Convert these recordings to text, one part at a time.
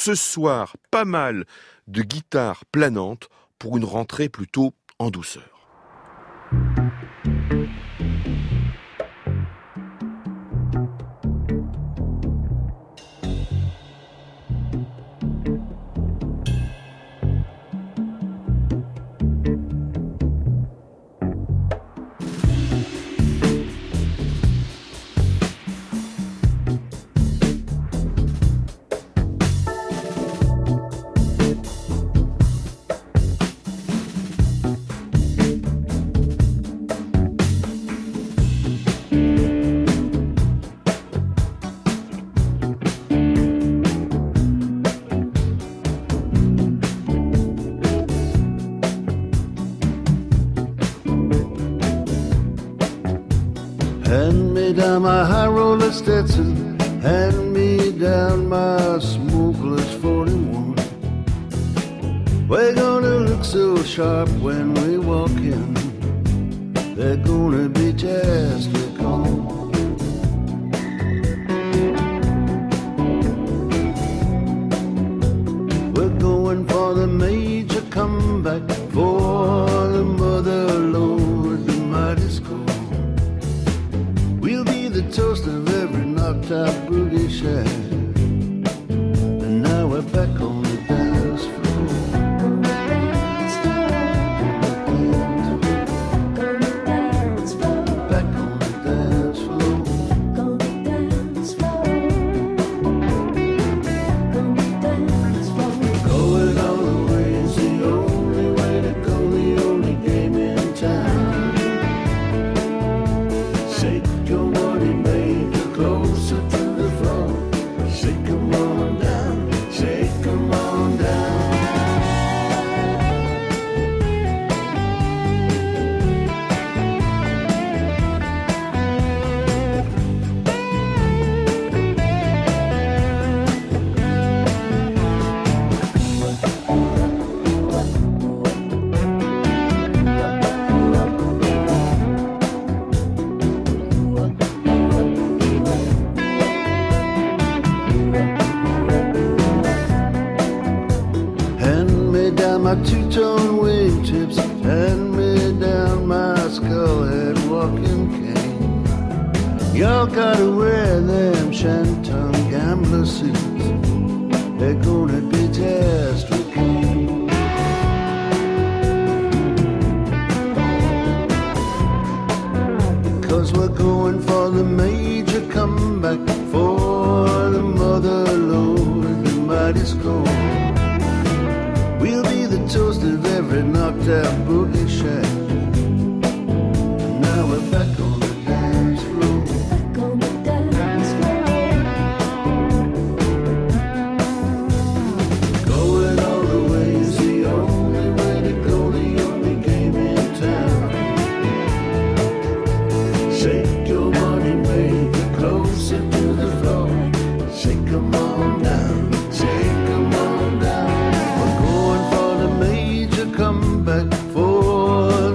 Ce soir, pas mal de guitares planantes pour une rentrée plutôt en douceur. Hand me down my high roller Stetson, hand me down my smokeless 41. We're gonna look so sharp when we walk in, they're gonna be just recalled. We're going for the major comeback, for the mother lord, the mighty score. We'll be the toast of every knocked out boogie shack, and now we're back on the dance floor. Back on the dance floor. Going all the way is the only way to go, the only game in town. Shake your money maker closer to the floor. Shake 'em on down, shake 'em on down. Hand me down my two-tone wingtips, hand me down my skull-head walking cane. Y'all gotta wear them shantung gambler suits, they're gonna be just okay. Cause we're going for the major comeback, for the mother lord, the mighty score. We'll be the toast of every knocked out boogie shack, and now we're back on the dance floor. Going all the way is the only way to go, the only game in town. Shake your money maker closer to the floor. Shake 'em on down, shake 'em on down. We're going for the major comeback, for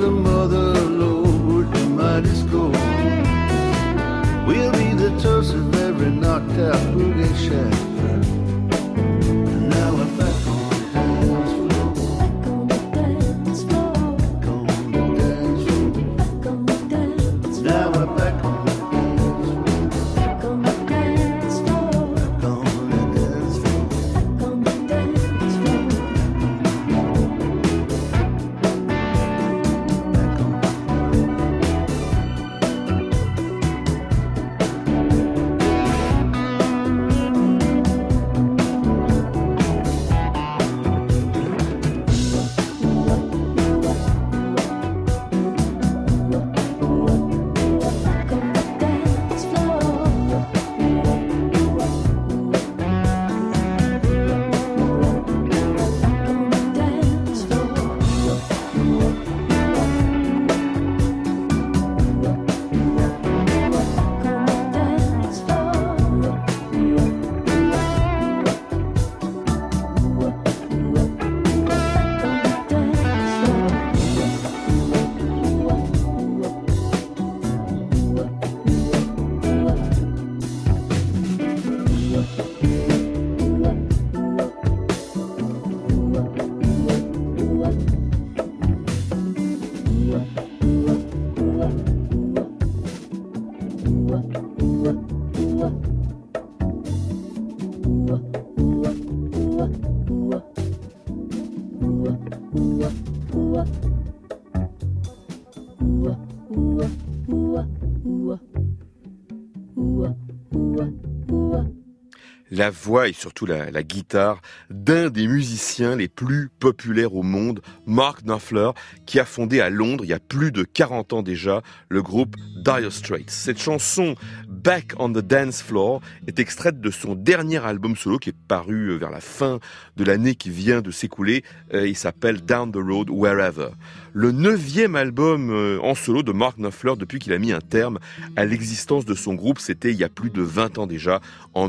la voix et surtout la guitare d'un des musiciens les plus populaires au monde, Mark Knopfler, qui a fondé à Londres, il y a plus de 40 ans déjà, le groupe Dire Straits. Cette chanson, Back on the Dance Floor, est extraite de son dernier album solo qui est paru vers la fin de l'année qui vient de s'écouler. Il s'appelle Down the Road Wherever. Le 9e album en solo de Mark Knopfler depuis qu'il a mis un terme à l'existence de son groupe, c'était il y a plus de 20 ans déjà, en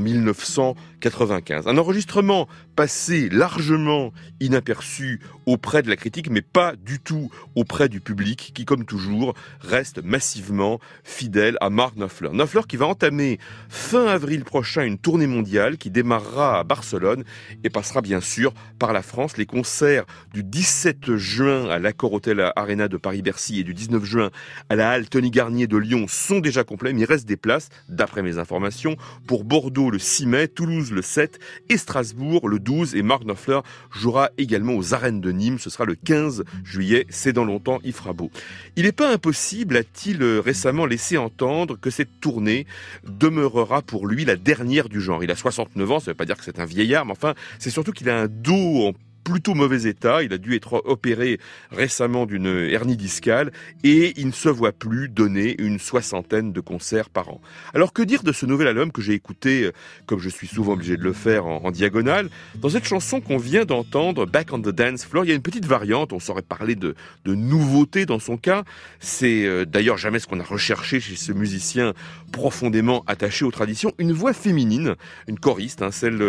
1995. Un enregistrement passé largement inaperçu auprès de la critique, mais pas du tout auprès du public, qui, comme toujours, reste massivement fidèle à Mark Knopfler. Knopfler qui va entamer fin avril prochain une tournée mondiale qui démarrera à Barcelone et passera bien sûr par la France. Les concerts du 17 juin à l'Accor Hotel Arena de Paris-Bercy et du 19 juin à la Halle Tony Garnier de Lyon sont déjà complets, mais il reste des places, d'après mes informations, pour Bordeaux le 6 mai, Toulouse le 7 et Strasbourg le 12. Et Mark Knopfler jouera également aux arènes de Nîmes, ce sera le 15 juillet, c'est dans longtemps, il fera beau. Il n'est pas impossible, a-t-il récemment laissé entendre, que cette tournée demeurera pour lui la dernière du genre. Il a 69 ans, ça ne veut pas dire que c'est un vieillard, mais enfin, c'est surtout qu'il a un dos en plutôt mauvais état, il a dû être opéré récemment d'une hernie discale et il ne se voit plus donner une 60aine de concerts par an. Alors que dire de ce nouvel album que j'ai écouté, comme je suis souvent obligé de le faire, en diagonale? Dans cette chanson qu'on vient d'entendre, Back on the Dance Floor, il y a une petite variante, on saurait parler de nouveauté dans son cas. C'est d'ailleurs jamais ce qu'on a recherché chez ce musicien profondément attaché aux traditions. Une voix féminine, une choriste,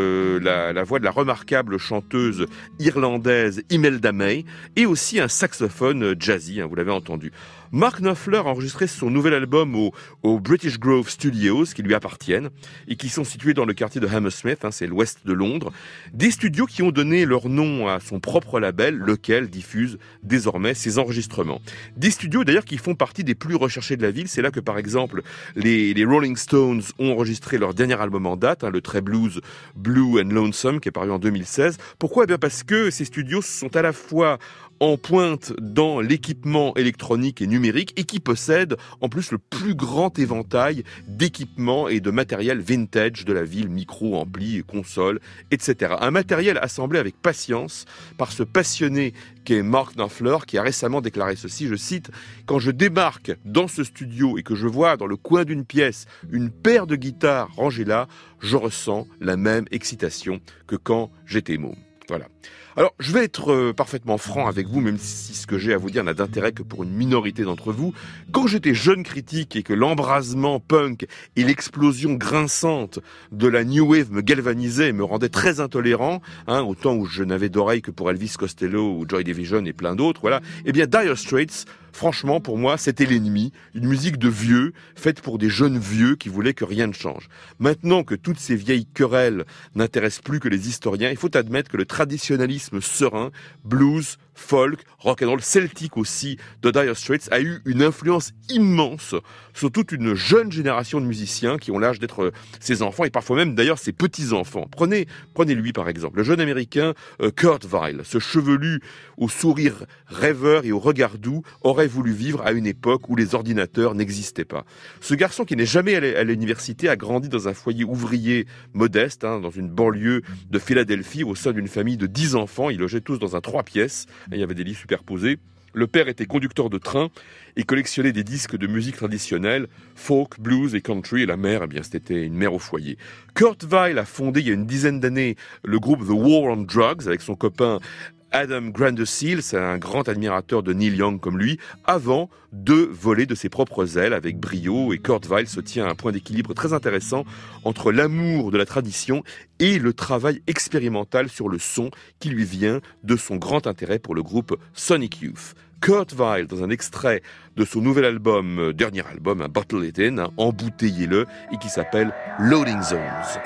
la voix de la remarquable chanteuse irlandaise Imelda May, et aussi un saxophone jazzy, vous l'avez entendu. Mark Knopfler a enregistré son nouvel album au British Grove Studios, qui lui appartiennent, et qui sont situés dans le quartier de Hammersmith, c'est l'ouest de Londres. Des studios qui ont donné leur nom à son propre label, lequel diffuse désormais ses enregistrements. Des studios d'ailleurs qui font partie des plus recherchés de la ville. C'est là que par exemple les Rolling Stones ont enregistré leur dernier album en date, le très blues Blue and Lonesome, qui est paru en 2016. Pourquoi ? Eh bien parce que ces studios sont à la fois en pointe dans l'équipement électronique et numérique et qui possède en plus le plus grand éventail d'équipements et de matériel vintage de la ville, micro, ampli, console, etc. Un matériel assemblé avec patience par ce passionné qu'est Mark Knopfler, qui a récemment déclaré ceci, je cite: « Quand je débarque dans ce studio et que je vois dans le coin d'une pièce une paire de guitares rangées là, je ressens la même excitation que quand j'étais môme. » Voilà. Alors, je vais être parfaitement franc avec vous, même si ce que j'ai à vous dire n'a d'intérêt que pour une minorité d'entre vous. Quand j'étais jeune critique et que l'embrasement punk et l'explosion grinçante de la New Wave me galvanisait et me rendait très intolérant, au temps où je n'avais d'oreille que pour Elvis Costello ou Joy Division et plein d'autres, voilà, eh bien Dire Straits, franchement, pour moi, c'était l'ennemi. Une musique de vieux, faite pour des jeunes vieux qui voulaient que rien ne change. Maintenant que toutes ces vieilles querelles n'intéressent plus que les historiens, il faut admettre que le traditionnalisme serein, blues, folk, rock'n'roll, celtique aussi, de Dire Straits a eu une influence immense sur toute une jeune génération de musiciens qui ont l'âge d'être ses enfants et parfois même d'ailleurs ses petits-enfants. Prenez lui par exemple, le jeune américain Kurt Weill, ce chevelu au sourire rêveur et au regard doux aurait voulu vivre à une époque où les ordinateurs n'existaient pas. Ce garçon qui n'est jamais allé à l'université a grandi dans un foyer ouvrier modeste, dans une banlieue de Philadelphie au sein d'une famille de 10 enfants. Ils logeaient tous dans un 3 pièces. Il y avait des lits superposés. Le père était conducteur de train et collectionnait des disques de musique traditionnelle, folk, blues et country. Et la mère, c'était une mère au foyer. Kurt Weill a fondé il y a une dizaine d'années le groupe The War on Drugs avec son copain Adam Granderseal, c'est un grand admirateur de Neil Young comme lui, avant de voler de ses propres ailes avec brio. Et Kurt Weill se tient à un point d'équilibre très intéressant entre l'amour de la tradition et le travail expérimental sur le son qui lui vient de son grand intérêt pour le groupe Sonic Youth. Kurt Weill, dans un extrait de son nouvel album, dernier album, Bottle It In, embouteillez-le, et qui s'appelle Loading Zones.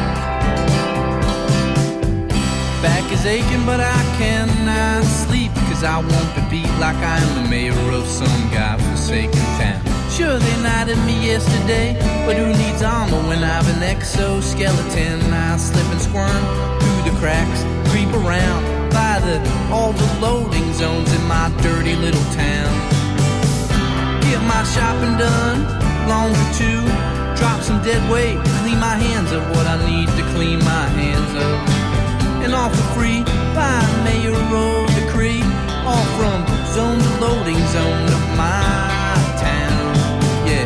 Aching, but I cannot sleep 'cause 'cause I won't be beat like I am the mayor of some godforsaken town. Sure, they knighted me yesterday, but who needs armor when I've an exoskeleton? I slip and squirm through the cracks, creep around by all the loading zones in my dirty little town. Get my shopping done, longer too. Drop some dead weight, clean my hands of what I need to clean my hands of. And all for free by mayoral decree, all from zone to loading zone of my town. Yeah.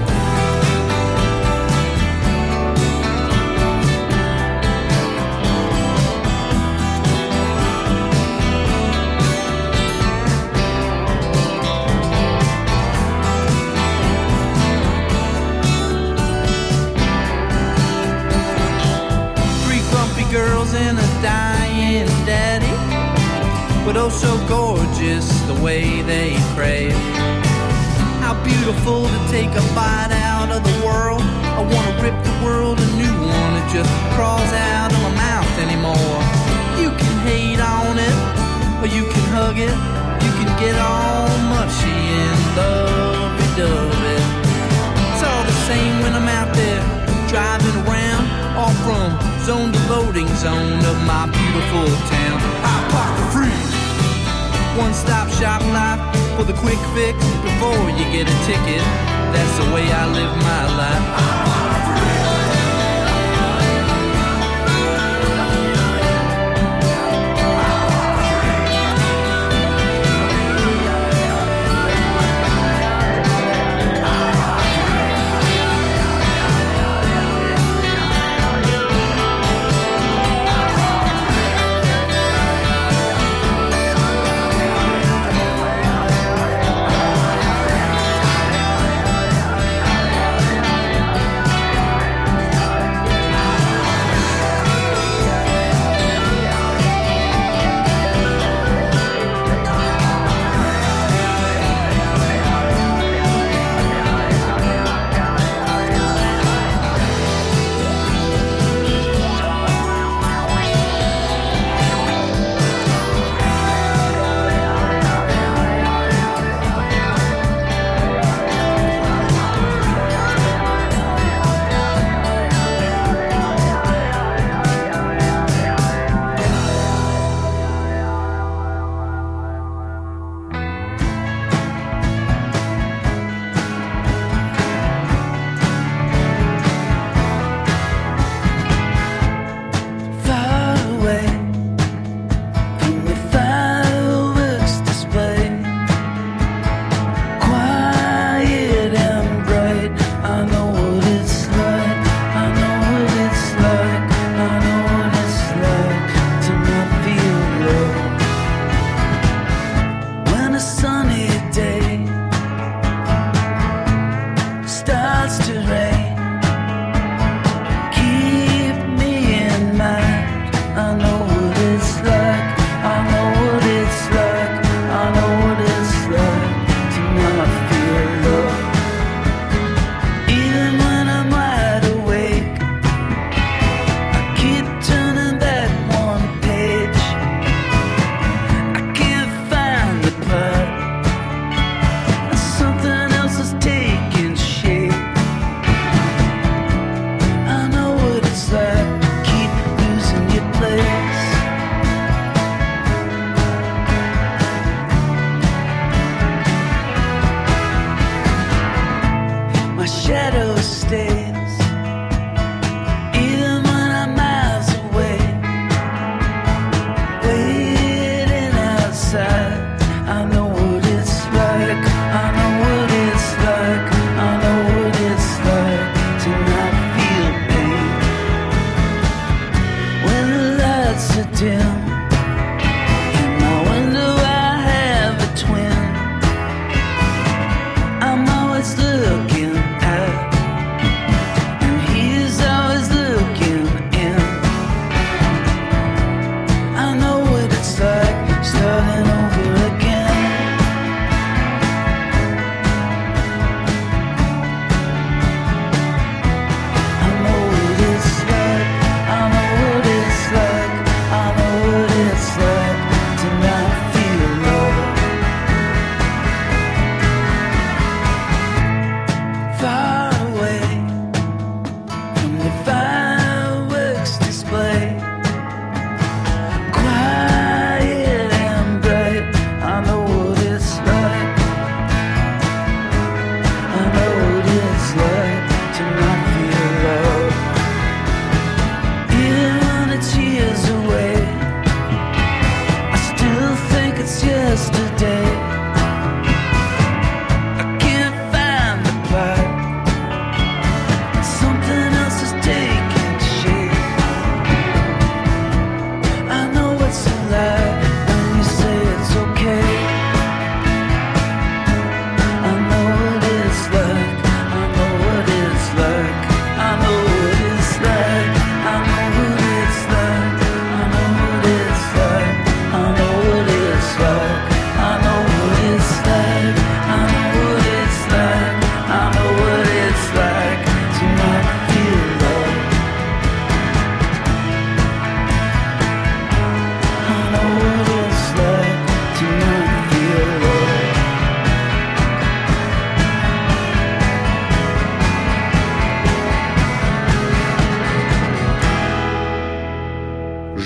3 grumpy girls and a dying daddy, but oh so gorgeous the way they crave. How beautiful to take a bite out of the world. I wanna rip the world a new one. It just crawls out of my mouth anymore. You can hate on it, or you can hug it. You can get all mushy and lovey-dovey. It's all the same when I'm out there driving around, all from zone to loading zone of my beautiful town. I park for free. One-stop shop life for the quick fix before you get a ticket. That's the way I live my life.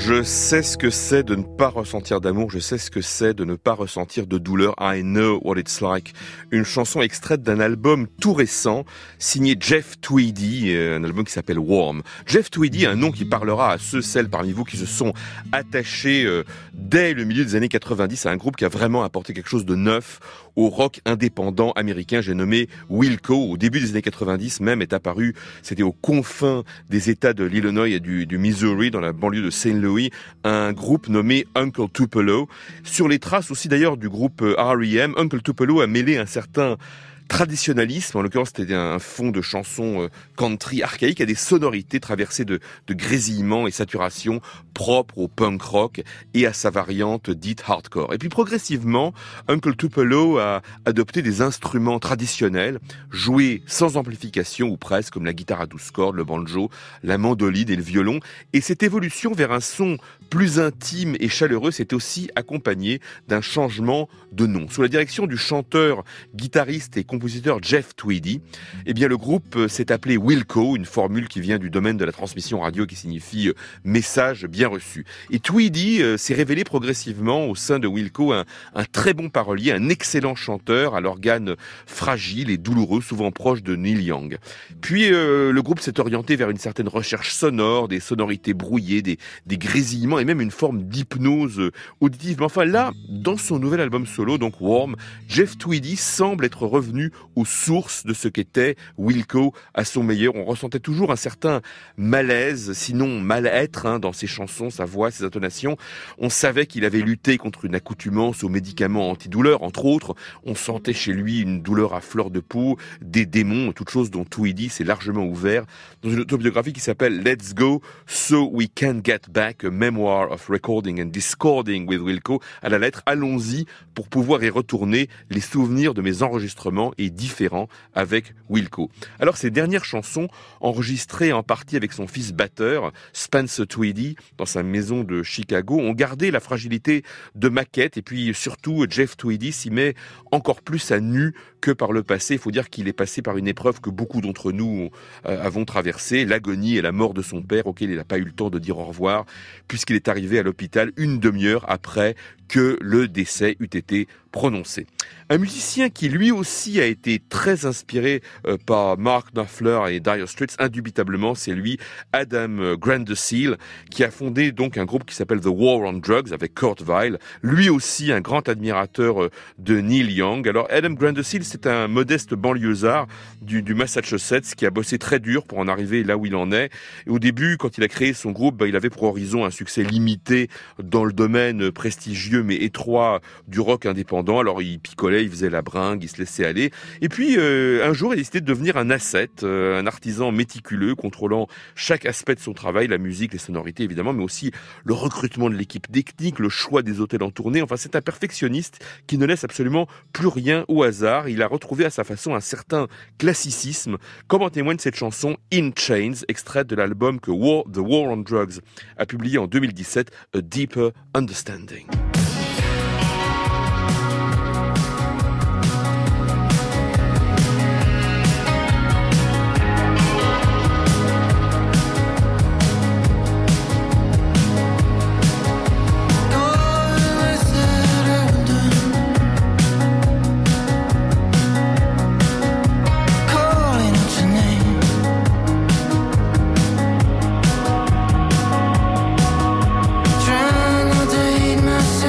Je sais ce que c'est de ne pas ressentir d'amour, je sais ce que c'est de ne pas ressentir de douleur. I know what it's like. Une chanson extraite d'un album tout récent, signé Jeff Tweedy, un album qui s'appelle Warm. Jeff Tweedy, un nom qui parlera à celles parmi vous qui se sont attachés dès le milieu des années 90 à un groupe qui a vraiment apporté quelque chose de neuf au rock indépendant américain. J'ai nommé Wilco. Au début des années 90 même est apparu, c'était aux confins des États de l'Illinois et du Missouri, dans la banlieue de St. Louis, un groupe nommé Uncle Tupelo. Sur les traces aussi d'ailleurs du groupe R.E.M., Uncle Tupelo a mêlé un certain traditionnalisme, en l'occurrence c'était un fond de chansons country archaïque, à des sonorités traversées de grésillements et saturation propres au punk rock et à sa variante dite hardcore. Et puis progressivement, Uncle Tupelo a adopté des instruments traditionnels, joués sans amplification ou presque, comme la guitare à 12 cordes, le banjo, la mandoline et le violon. Et cette évolution vers un son plus intime et chaleureux s'est aussi accompagnée d'un changement de nom. Sous la direction du chanteur, guitariste et compositeur Jeff Tweedy, eh bien le groupe s'est appelé Wilco, une formule qui vient du domaine de la transmission radio qui signifie message bien reçu. Et Tweedy s'est révélé progressivement au sein de Wilco un très bon parolier, un excellent chanteur à l'organe fragile et douloureux, souvent proche de Neil Young. Puis le groupe s'est orienté vers une certaine recherche sonore, des sonorités brouillées, des grésillements et même une forme d'hypnose auditive. Mais enfin là, dans son nouvel album solo, donc Warm, Jeff Tweedy semble être revenu aux sources de ce qu'était Wilco à son meilleur. On ressentait toujours un certain malaise, sinon mal-être, dans ses chansons, sa voix, ses intonations. On savait qu'il avait lutté contre une accoutumance aux médicaments antidouleurs, entre autres. On sentait chez lui une douleur à fleur de peau, des démons, toute chose dont Tweedy s'est largement ouvert dans une autobiographie qui s'appelle Let's Go So We Can Get Back, a Memoir of Recording and Discording with Wilco, à la lettre. Allons-y pour pouvoir y retourner, les souvenirs de mes enregistrements et différents avec Wilco. Alors ces dernières chansons, enregistrées en partie avec son fils batteur, Spencer Tweedy, dans sa maison de Chicago, ont gardé la fragilité de maquette, et puis surtout Jeff Tweedy s'y met encore plus à nu que par le passé. Il faut dire qu'il est passé par une épreuve que beaucoup d'entre nous avons traversée, l'agonie et la mort de son père, auquel il n'a pas eu le temps de dire au revoir, puisqu'il est arrivé à l'hôpital une demi-heure après que le décès eût été prononcé. Un musicien qui lui aussi a été très inspiré par Mark Knopfler et Dire Straits, indubitablement, c'est lui, Adam Grandesseal, qui a fondé donc un groupe qui s'appelle The War on Drugs avec Kurt Weill, lui aussi un grand admirateur de Neil Young. Alors Adam Grandesseal, c'est un modeste banlieusard du Massachusetts qui a bossé très dur pour en arriver là où il en est. Et au début, quand il a créé son groupe, il avait pour horizon un succès limité dans le domaine prestigieux mais étroit du rock indépendant. Alors il picolait, il faisait la bringue, il se laissait aller. Et puis un jour, il a décidé de devenir un ascète, un artisan méticuleux, contrôlant chaque aspect de son travail, la musique, les sonorités évidemment, mais aussi le recrutement de l'équipe technique, le choix des hôtels en tournée. Enfin, c'est un perfectionniste qui ne laisse absolument plus rien au hasard. Il a retrouvé à sa façon un certain classicisme, comme en témoigne cette chanson In Chains, extraite de l'album que The War on Drugs a publié en 2017, A Deeper Understanding. Myself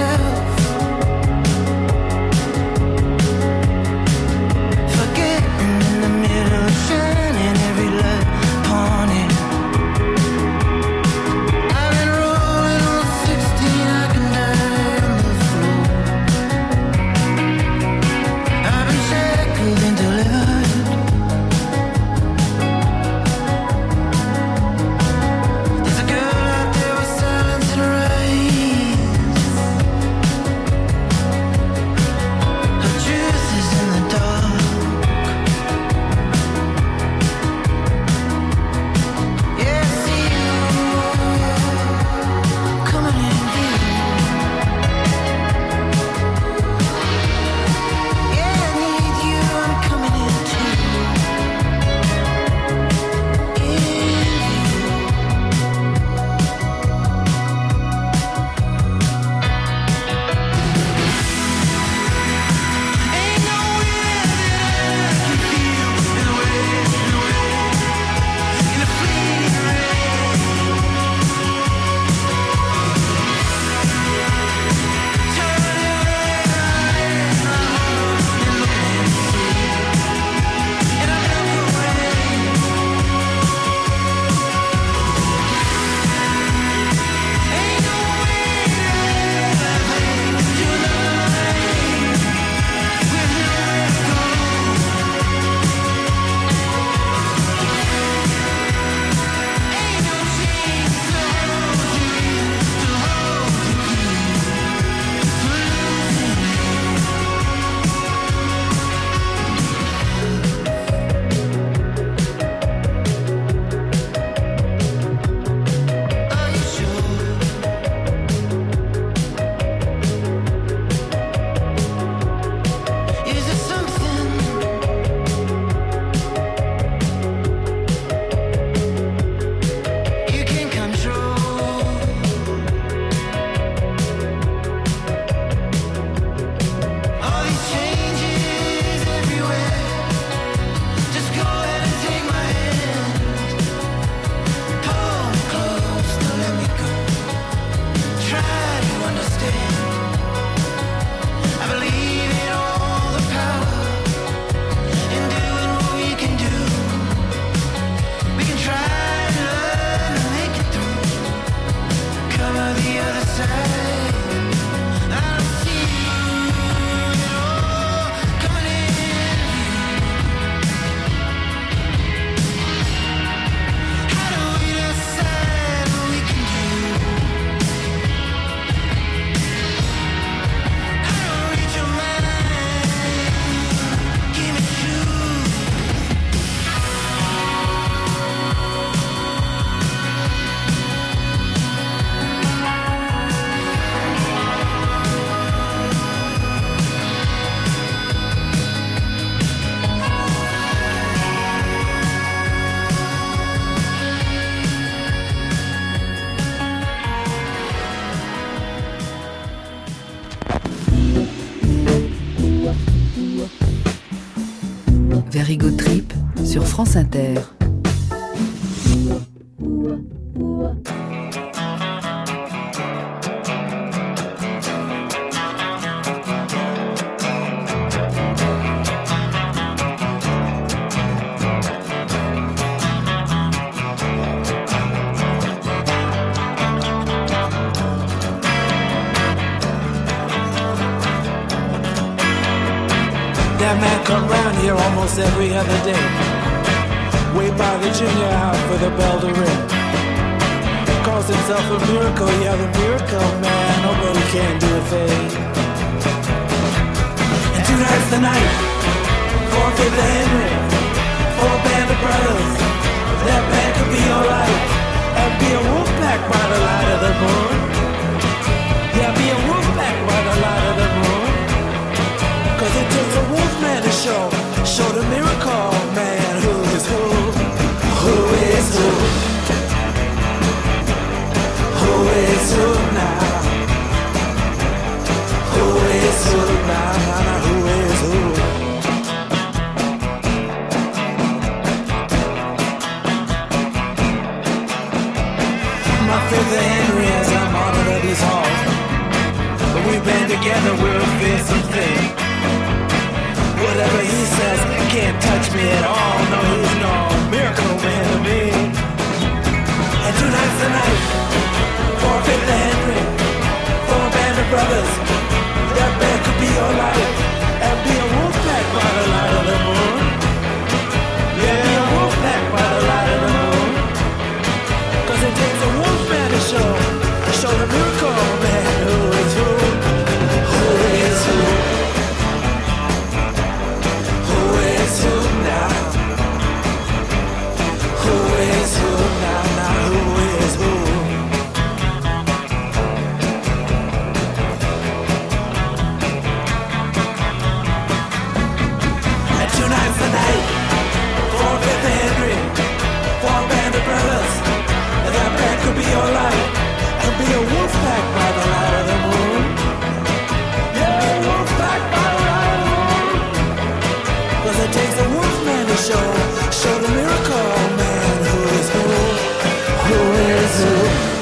Good Trip sur France Inter. That man come round here almost every other day. Wait by the junior out for the bell to ring. Calls himself a miracle, yeah, the miracle man. Nobody can do a thing. And tonight's the night for Fifth Henry, for a band of brothers. That band could be your life, and be a wolf pack by the light of the moon. Yeah, be a wolf pack by the light of the moon. Cause it takes a wolf man to show the miracle man who is who is who is who now, who is who now, who is who. My Fifth Henry as I'm honored at these halls, but we band together, we're a fearsome thing. Whatever he says can't touch me at all. No, he's no miracle man to me. And tonight's the night for Fifth Henry, for a band of brothers. That band could be your life, and be a wolf pack by the light of the moon. Yeah, be a wolf pack by the light of the moon. Cause it takes a wolf man to show the miracle man who is who is who. Show the miracle man who is who is who,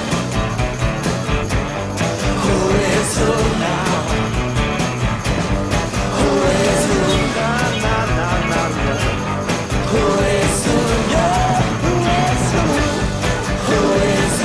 who is who now, who is who, na na na na, who is who, yeah, who is who, who is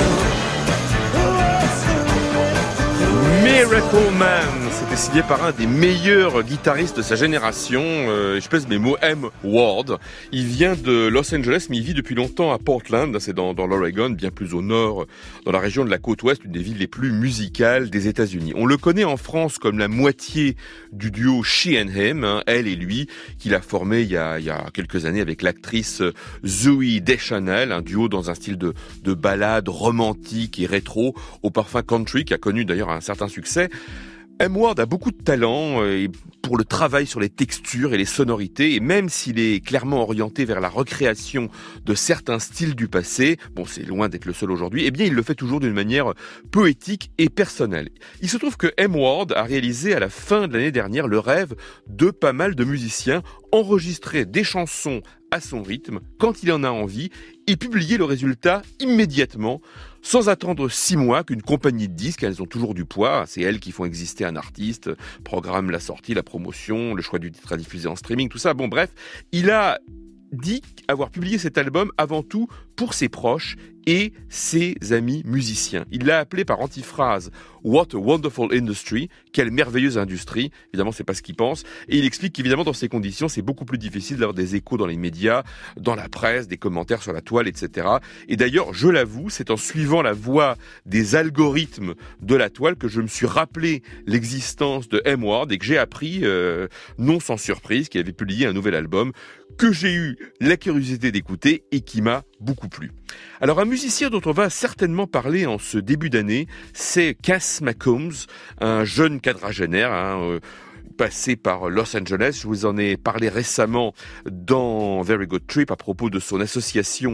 who, who is who. Miracle Man, c'était signé par un des meilleurs guitaristes de sa génération, je pèse mes mots, M. Ward. Il vient de Los Angeles, mais il vit depuis longtemps à Portland, c'est dans l'Oregon, bien plus au nord, dans la région de la côte ouest, une des villes les plus musicales des États-Unis. On le connaît en France comme la moitié du duo She and Him, elle et lui, qu'il a formé il y a quelques années avec l'actrice Zooey Deschanel, un duo dans un style de ballade romantique et rétro, au parfum country, qui a connu d'ailleurs un certain succès. M. Ward a beaucoup de talent pour le travail sur les textures et les sonorités, et même s'il est clairement orienté vers la recréation de certains styles du passé, bon, c'est loin d'être le seul aujourd'hui, eh bien il le fait toujours d'une manière poétique et personnelle. Il se trouve que M. Ward a réalisé à la fin de l'année dernière le rêve de pas mal de musiciens, enregistrer des chansons à son rythme, quand il en a envie, et publier le résultat immédiatement, sans attendre 6 mois qu'une compagnie de disques, elles ont toujours du poids, c'est elles qui font exister un artiste, programment la sortie, la promotion, le choix du titre à diffuser en streaming, tout ça. Bon bref, il a dit avoir publié cet album avant tout pour ses proches et ses amis musiciens. Il l'a appelé par antiphrase « What a wonderful industry », quelle merveilleuse industrie. Évidemment, c'est pas ce qu'il pense. Et il explique qu'évidemment, dans ces conditions, c'est beaucoup plus difficile d'avoir des échos dans les médias, dans la presse, des commentaires sur la toile, etc. Et d'ailleurs, je l'avoue, c'est en suivant la voie des algorithmes de la toile que je me suis rappelé l'existence de M. Ward et que j'ai appris, non sans surprise, qu'il avait publié un nouvel album que j'ai eu la curiosité d'écouter et qui m'a beaucoup plu. Alors un musicien dont on va certainement parler en ce début d'année, c'est Cass McCombs, un jeune quadragénaire, passé par Los Angeles. Je vous en ai parlé récemment dans Very Good Trip à propos de son association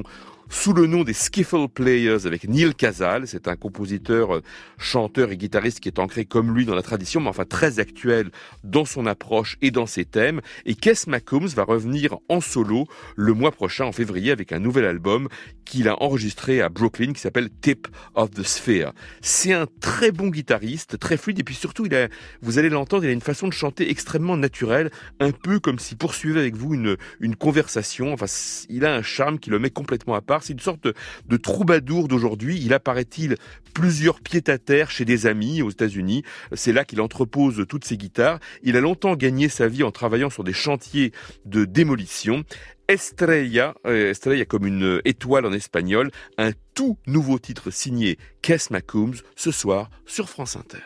sous le nom des Skiffle Players avec Neil Casal. C'est un compositeur, chanteur et guitariste qui est ancré comme lui dans la tradition, mais enfin très actuel dans son approche et dans ses thèmes. Et Kes McCombs va revenir en solo le mois prochain, en février, avec un nouvel album qu'il a enregistré à Brooklyn qui s'appelle Tip of the Sphere. C'est un très bon guitariste, très fluide, et puis surtout, vous allez l'entendre, il a une façon de chanter extrêmement naturelle, un peu comme s'il poursuivait avec vous une conversation. Enfin, il a un charme qui le met complètement à part. C'est une sorte de troubadour d'aujourd'hui. Il a, paraît-il, plusieurs pieds-à-terre chez des amis aux États-Unis. C'est là qu'il entrepose toutes ses guitares. Il a longtemps gagné sa vie en travaillant sur des chantiers de démolition. Estrella comme une étoile en espagnol, un tout nouveau titre signé Kes McCombs ce soir sur France Inter.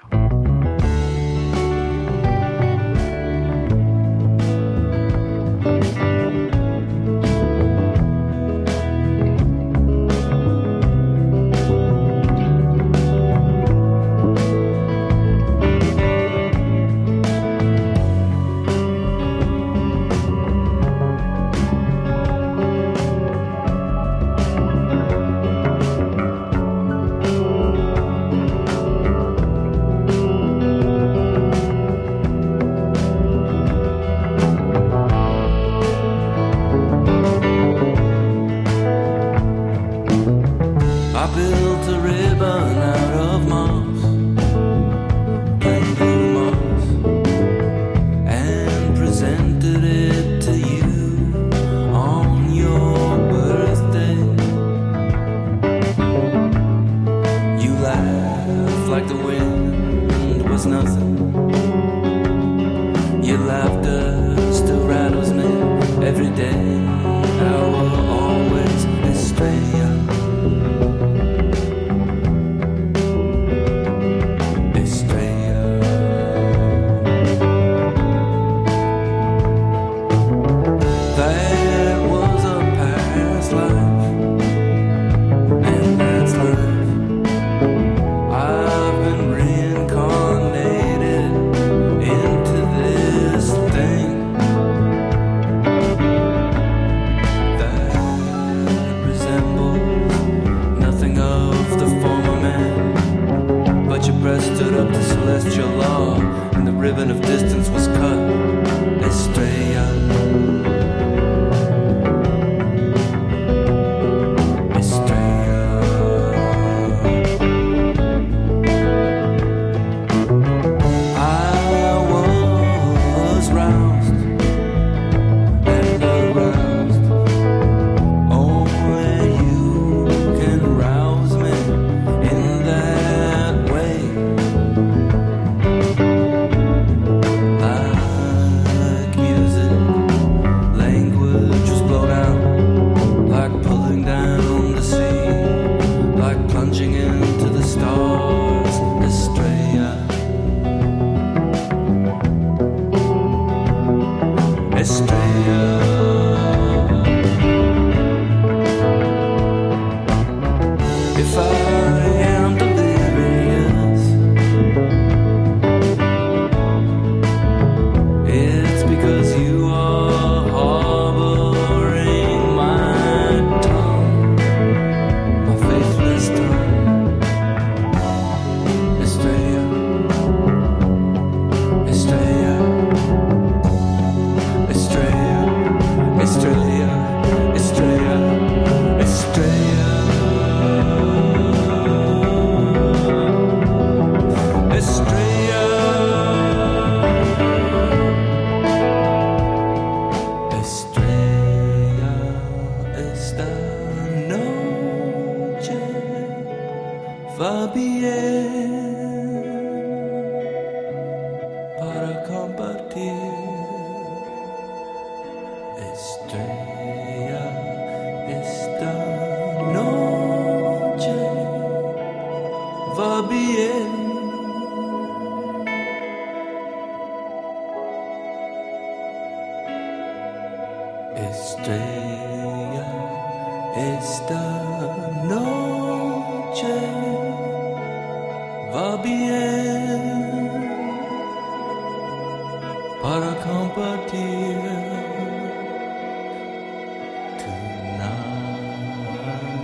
Tonight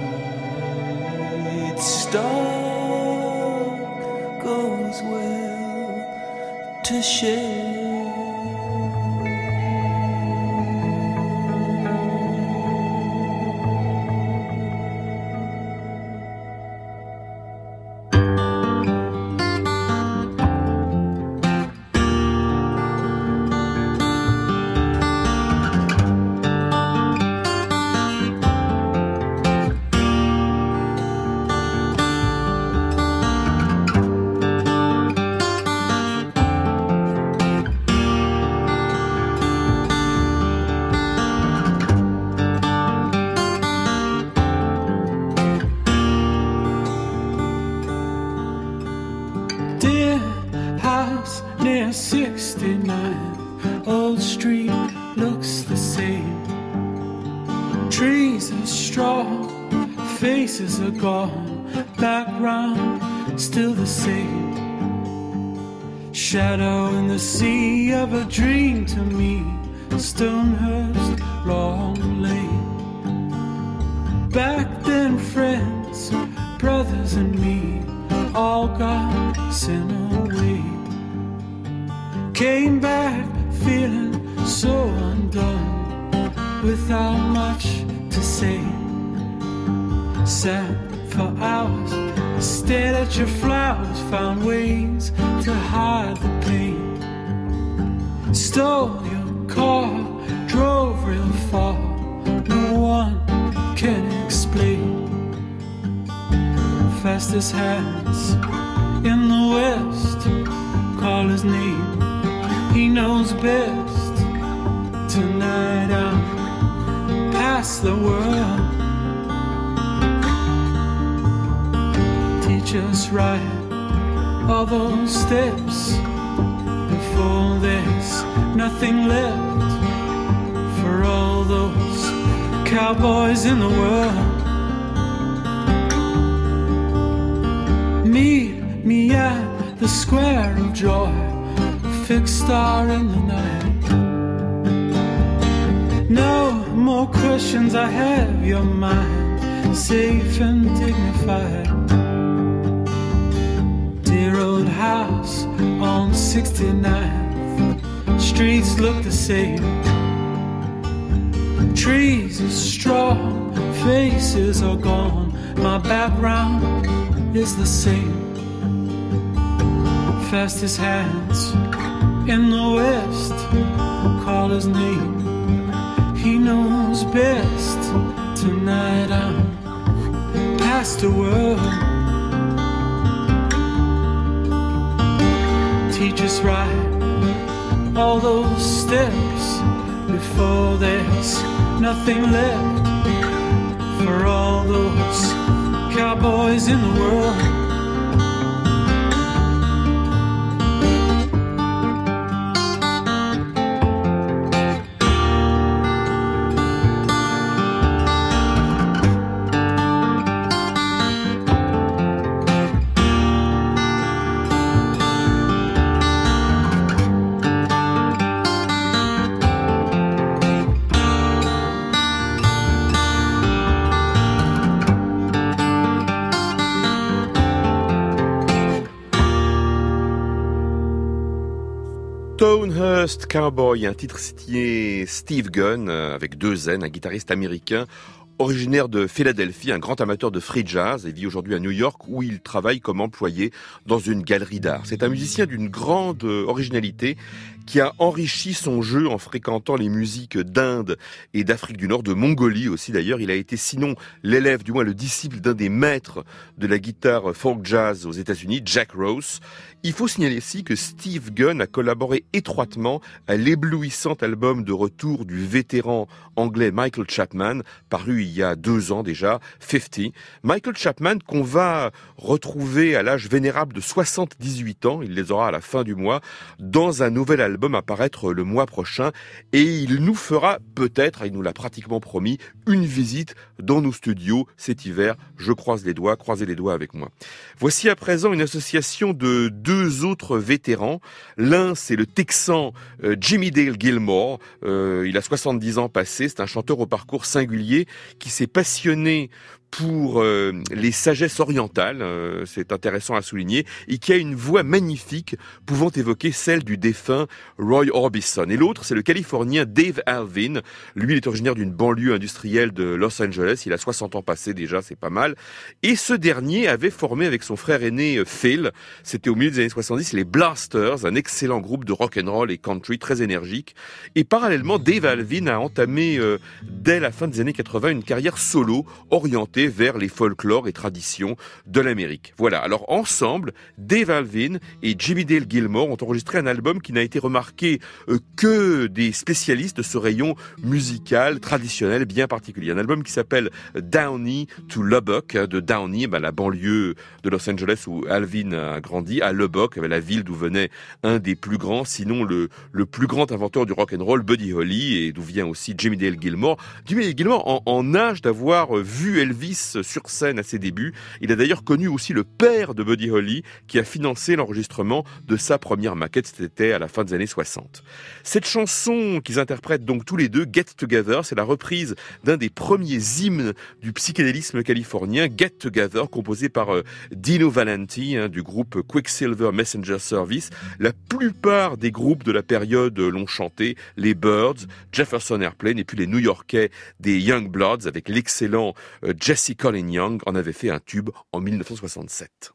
stock goes well to share. Near 69, Old Street looks the same. Trees are straw, faces are gone, background still the same. Shadow in the sea of a dream to me, Stonehurst, Long Lane. Back then friends, brothers and me, all got sent away. Came back feeling so undone, without much to say. Sat for hours, stared at your flowers, found ways to hide the pain. Stole your car, drove real far, no one can explain. Fastest hands in the west, call his name. He knows best. Tonight I'm past the world. Teach us right all those steps before there's nothing left for all those cowboys in the world. Meet me at the Square of Joy, fixed star in the night. No more questions, I have your mind, safe and dignified. Dear old house on 69th, streets look the same. Trees are straw, faces are gone, my background is the same. Fastest hands in the west, call his name. He knows best. Tonight I'm past the world. Teach us right all those steps before there's nothing left for all those cowboys in the world. Stonehurst Cowboy, un titre signé Steve Gunn, avec 2 N, un guitariste américain originaire de Philadelphie, un grand amateur de free jazz et vit aujourd'hui à New York où il travaille comme employé dans une galerie d'art. C'est un musicien d'une grande originalité qui a enrichi son jeu en fréquentant les musiques d'Inde et d'Afrique du Nord, de Mongolie aussi d'ailleurs. Il a été sinon l'élève, du moins le disciple d'un des maîtres de la guitare folk jazz aux États-Unis, Jack Ross. Il faut signaler ici que Steve Gunn a collaboré étroitement à l'éblouissant album de retour du vétéran anglais Michael Chapman, paru il y a 2 ans déjà, 50. Michael Chapman qu'on va retrouver à l'âge vénérable de 78 ans, il les aura à la fin du mois, dans un nouvel album à paraître le mois prochain. Et il nous fera peut-être, il nous l'a pratiquement promis, une visite dans nos studios cet hiver. Je croise les doigts, croisez les doigts avec moi. Voici à présent une association de 2 autres vétérans. L'un, c'est le Texan Jimmy Dale Gilmore. Il a 70 ans passés. C'est un chanteur au parcours singulier qui s'est passionné pour les sagesses orientales, c'est intéressant à souligner, et qui a une voix magnifique pouvant évoquer celle du défunt Roy Orbison. Et l'autre, c'est le Californien Dave Alvin. Lui, il est originaire d'une banlieue industrielle de Los Angeles. Il a 60 ans passés déjà, c'est pas mal. Et ce dernier avait formé avec son frère aîné Phil, c'était au milieu des années 70, les Blasters, un excellent groupe de rock and roll et country très énergique. Et parallèlement, Dave Alvin a entamé dès la fin des années 80 une carrière solo orientée vers les folklores et traditions de l'Amérique. Voilà, alors ensemble, Dave Alvin et Jimmie Dale Gilmore ont enregistré un album qui n'a été remarqué que des spécialistes de ce rayon musical traditionnel bien particulier. Un album qui s'appelle Downey to Lubbock, de Downey, la banlieue de Los Angeles où Alvin a grandi, à Lubbock, la ville d'où venait un des plus grands, sinon le plus grand inventeur du rock and roll, Buddy Holly, et d'où vient aussi Jimmie Dale Gilmore. Jimmie Dale Gilmore en âge d'avoir vu Elvis sur scène à ses débuts. Il a d'ailleurs connu aussi le père de Buddy Holly qui a financé l'enregistrement de sa première maquette, c'était à la fin des années 60. Cette chanson qu'ils interprètent donc tous les deux, Get Together, c'est la reprise d'un des premiers hymnes du psychédélisme californien, Get Together, composé par Dino Valenti du groupe Quicksilver Messenger Service. La plupart des groupes de la période l'ont chanté, les Byrds, Jefferson Airplane et puis les New-Yorkais des Young Bloods avec l'excellent Jesse Colin Young en avait fait un tube en 1967.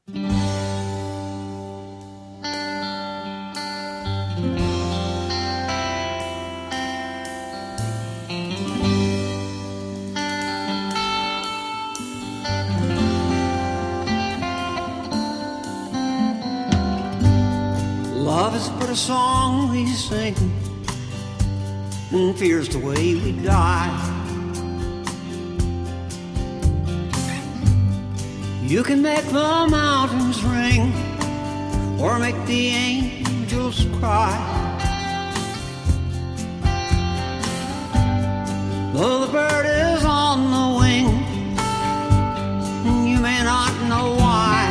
Love is but a song we sing, and fear's the way we die. You can make the mountains ring, or make the angels cry. Though the bird is on the wing, you may not know why.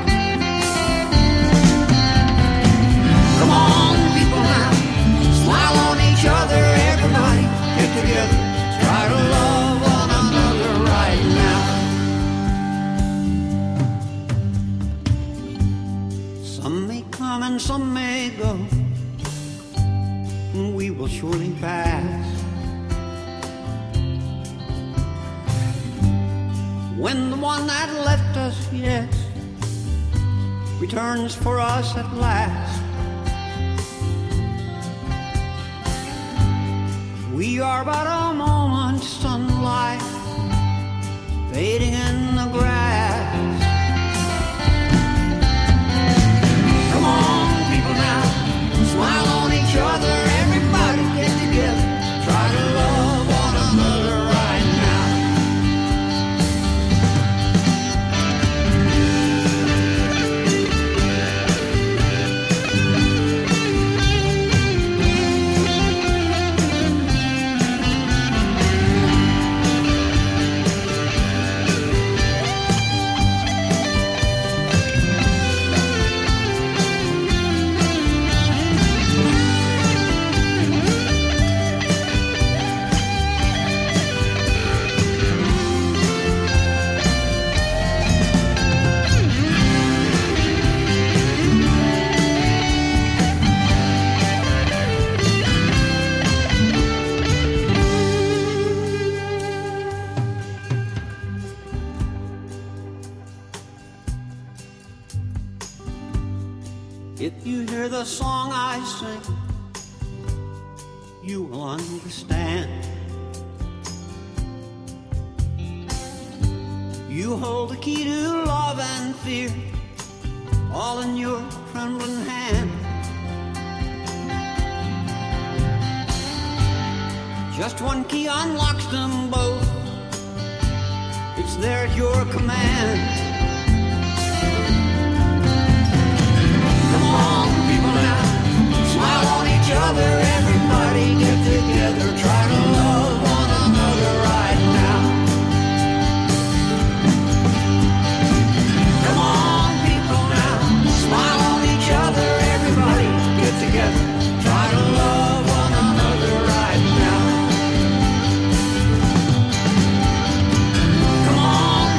Come on, people now, smile on each other, everybody get together, try to love one another right now. Some may come and some may go, and we will surely pass. When the one that left us, yes, returns for us at last, we are but a moment's sunlight fading in the grass. Come on, people now, smile on each other, everybody get together, try to love one another right now. If you hear the song I sing, you will understand. You hold the key to love and fear, all in your trembling hand. Just one key unlocks them both, it's there at your command. Come on, people now, smile on each other, everybody get together, try to love one another right now. Come on, people now, smile on each other, everybody get together, try to love one another right now. Come on,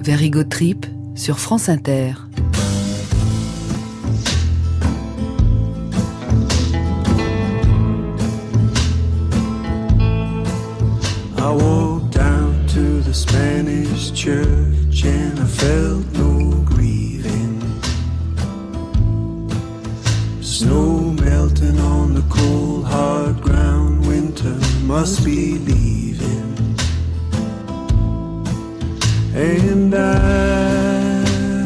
Verigo Trip sur France Inter. I walked down to the Spanish church and I felt no grieving. Snow melting on the cold hard ground, winter must be leaving. And I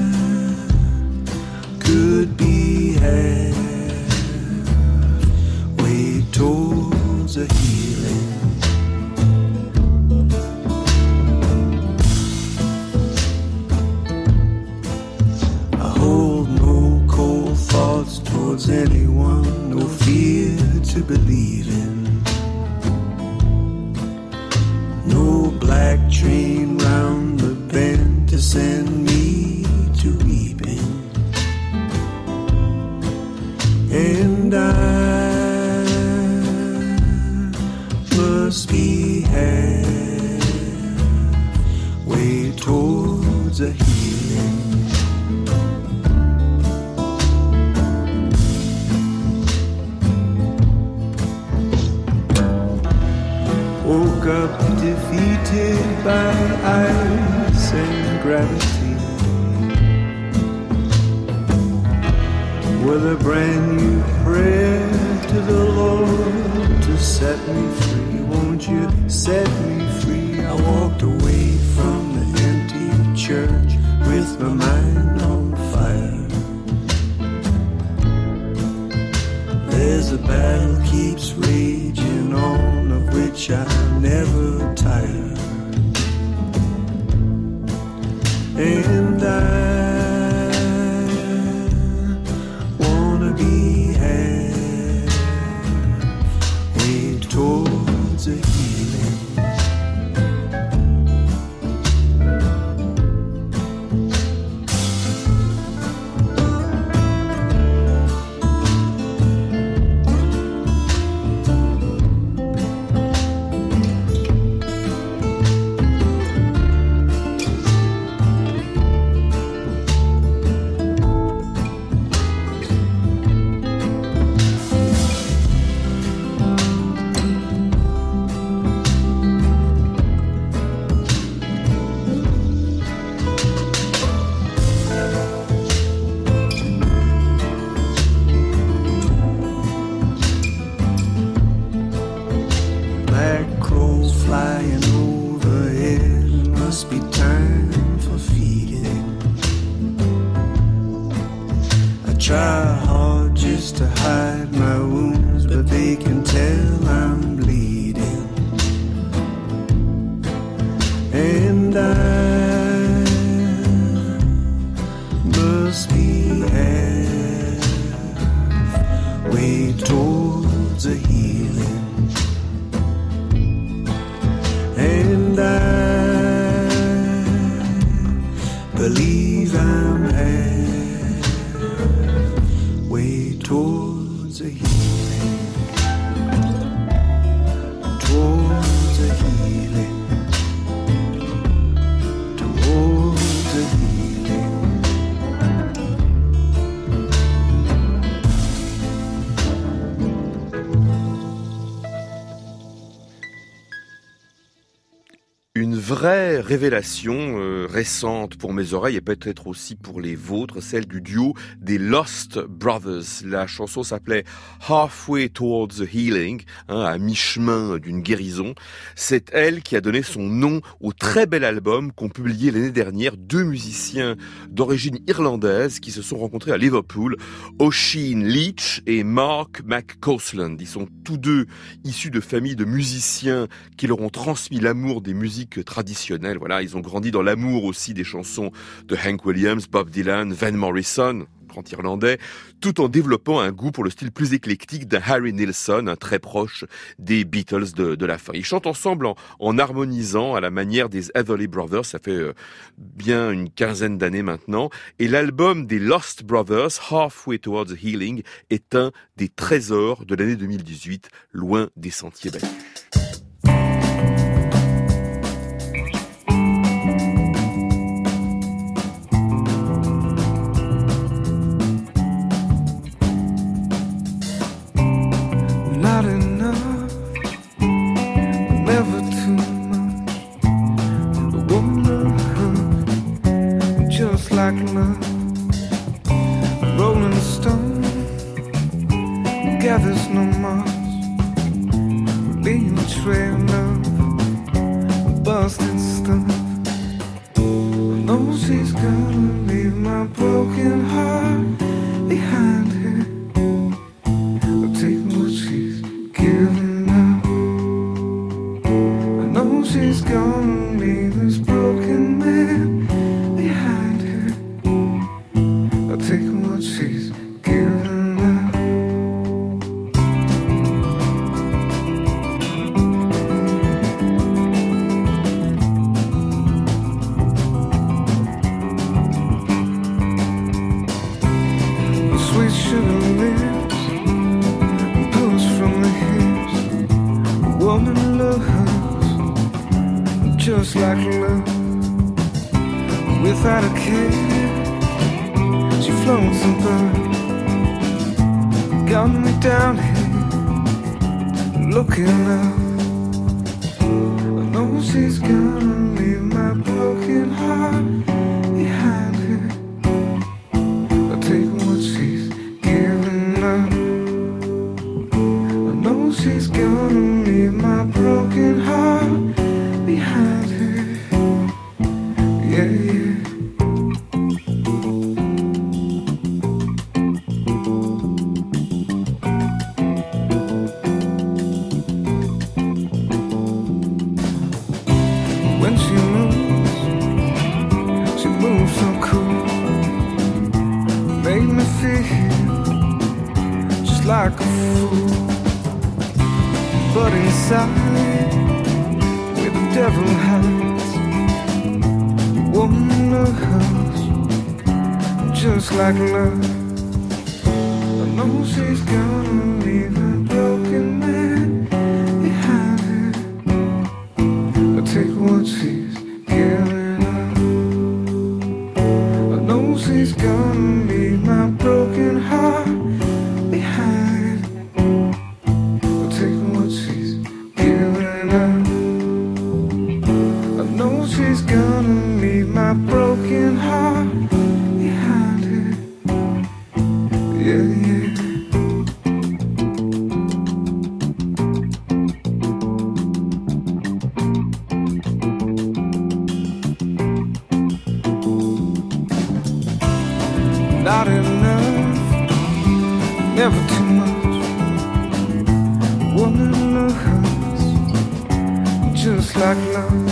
could be halfway towards a healing. Towards anyone, no fear to believe in. No black train round the bend to send me to weeping. And I must be halfway towards a healing. Woke up defeated by ice and gravity, with a brand new prayer to the Lord to set me free. Won't you set me free? I walked away from the empty church with my mind on fire. There's a battle keeps raging on, of which I never tire. And I wanna be halfway towards a healing. Une vraie révélation récente pour mes oreilles et peut-être aussi pour les vôtres, celle du duo des Lost Brothers. La chanson s'appelait Halfway Towards the Healing, à mi-chemin d'une guérison. C'est elle qui a donné son nom au très bel album qu'ont publié l'année dernière deux musiciens d'origine irlandaise qui se sont rencontrés à Liverpool, Oisin Leach et Mark McCausland. Ils sont tous deux issus de familles de musiciens qui leur ont transmis l'amour des musiques traditionnelles. Voilà, ils ont grandi dans l'amour aussi des chansons de Hank Williams, Bob Dylan, Van Morrison, grand irlandais, tout en développant un goût pour le style plus éclectique d'un Harry Nilsson, très proche des Beatles de la fin. Ils chantent ensemble en harmonisant à la manière des Everly Brothers, ça fait bien une quinzaine d'années maintenant, et l'album des Lost Brothers, Halfway Towards the Healing, est un des trésors de l'année 2018, loin des sentiers battus. never too much. A womanhood, just like love. A rolling stone gathers no moss, leaving a trail of busted stuff. I know she's gonna leave my broken heart behind her. I'll take what she's giving up. I know she's gonna leave this broken man behind her. I'll take what she's giving up. Sweet sugar lips, pulls from the hips. A woman loves just like love. Without a care, she floats above. Got me down here, looking up. I know she's gonna leave my broken heart behind her. I'll take what she's giving up. I know she's gonna leave my broken heart behind her. Yeah, yeah. When she moves so cool. Made me feel just like a fool. But inside, where the devil hides, a woman loves just like love. I know she's gonna leave a broken man behind her. I'll take what she's giving up. I know she's gonna leave my broken heart behind. I'll take what she's giving up. I know she's gonna leave my broken heart behind her. Yeah, yeah. Not enough, never too much. Woman loves just like love.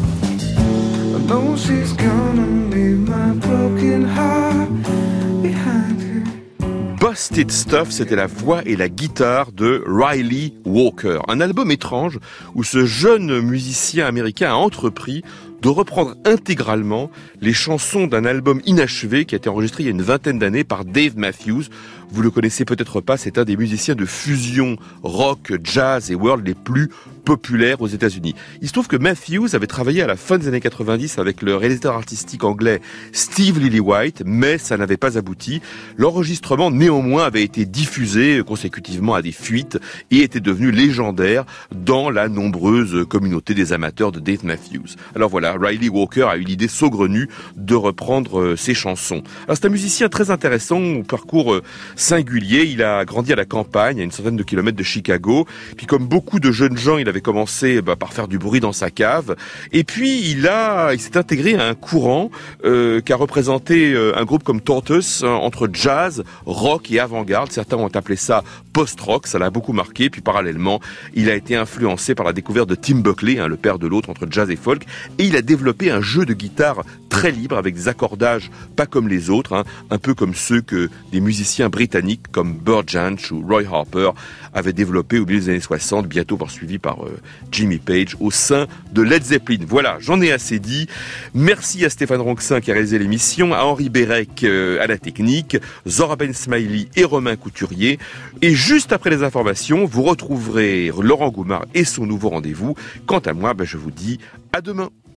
I know she's gonna leave my broken heart behind her. Busted Stuff, c'était la voix et la guitare de Riley Walker. Un album étrange où ce jeune musicien américain a entrepris de reprendre intégralement les chansons d'un album inachevé qui a été enregistré il y a une vingtaine d'années par Dave Matthews. Vous le connaissez peut-être pas, c'est un des musiciens de fusion rock, jazz et world les plus populaires aux États-Unis. Il se trouve que Matthews avait travaillé à la fin des années 90 avec le réalisateur artistique anglais Steve Lillywhite, mais ça n'avait pas abouti. L'enregistrement, néanmoins, avait été diffusé consécutivement à des fuites et était devenu légendaire dans la nombreuse communauté des amateurs de Dave Matthews. Alors voilà, Riley Walker a eu l'idée saugrenue de reprendre ses chansons. Alors c'est un musicien très intéressant, au parcours singulier. Il a grandi à la campagne, à une centaine de kilomètres de Chicago. Puis comme beaucoup de jeunes gens, il avait commencé par faire du bruit dans sa cave. Et puis il s'est intégré à un courant qui a représenté un groupe comme Tortoise, entre jazz, rock et avant-garde. Certains ont appelé ça post-rock, ça l'a beaucoup marqué. Puis parallèlement, il a été influencé par la découverte de Tim Buckley, le père de l'autre entre jazz et folk. Et il a développé un jeu de guitare très libre avec des accordages pas comme les autres, un peu comme ceux que des musiciens britanniques comme Burt Jansch ou Roy Harper avaient développé au milieu des années 60, bientôt poursuivis par Jimmy Page au sein de Led Zeppelin. Voilà, j'en ai assez dit. Merci à Stéphane Ronxin qui a réalisé l'émission, à Henri Bérec à la technique, Zora Ben Smiley et Romain Couturier. Et juste après les informations, vous retrouverez Laurent Goumard et son nouveau rendez-vous. Quant à moi, je vous dis à demain.